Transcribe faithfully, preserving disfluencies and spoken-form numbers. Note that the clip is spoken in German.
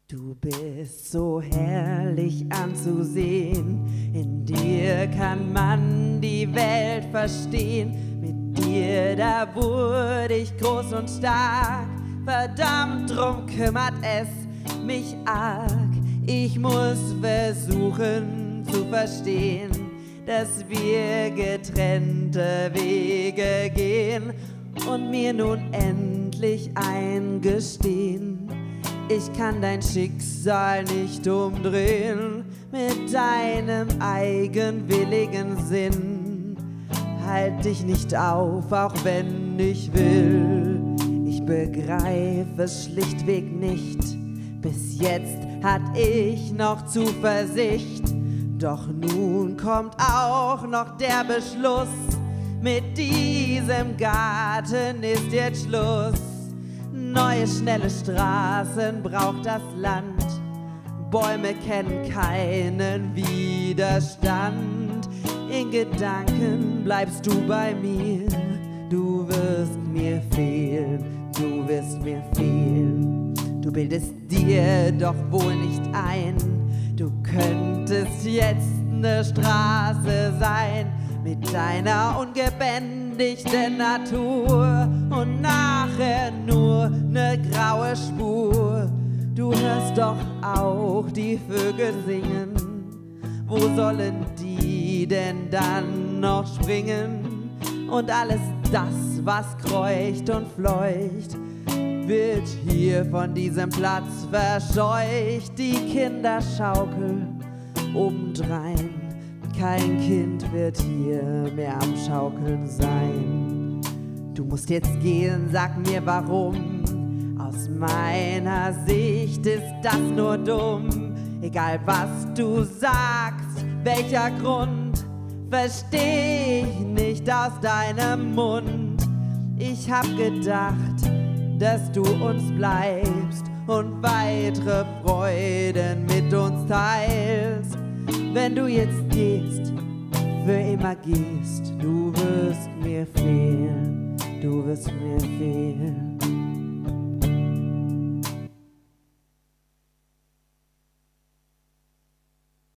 Du bist so herrlich anzusehen, in dir kann man die Welt verstehen. Mit dir, da wurde ich groß und stark, verdammt drum kümmert es mich arg. Ich muss versuchen zu verstehen, dass wir getrennte Wege gehen und mir nun endlich eingestehen, ich kann dein Schicksal nicht umdrehen mit deinem eigenwilligen Sinn. Halt dich nicht auf, auch wenn ich will. Ich begreife es schlichtweg nicht. Bis jetzt hatt ich noch Zuversicht. Doch nun kommt auch noch der Beschluss. Mit diesem Garten ist jetzt Schluss. Neue, schnelle Straßen braucht das Land. Bäume kennen keinen Widerstand. In Gedanken bleibst du bei mir. Du wirst mir fehlen, du wirst mir fehlen. Du bildest dir doch wohl nicht ein, du könntest jetzt ne Straße sein, mit deiner ungebändigten Natur und nachher nur ne graue Spur. Du hörst doch auch die Vögel singen, wo sollen die denn dann noch springen? Und alles das, was kreucht und fleucht, wird hier von diesem Platz verscheucht. Die Kinderschaukel obendrein, kein Kind wird hier mehr am Schaukeln sein. Du musst jetzt gehen, sag mir warum. Aus meiner Sicht ist das nur dumm. Egal was du sagst, welcher Grund, versteh ich nicht aus deinem Mund. Ich hab gedacht, dass du uns bleibst und weitere Freuden mit uns teilst. Wenn du jetzt gehst, für immer gehst, du wirst mir fehlen, du wirst mir fehlen.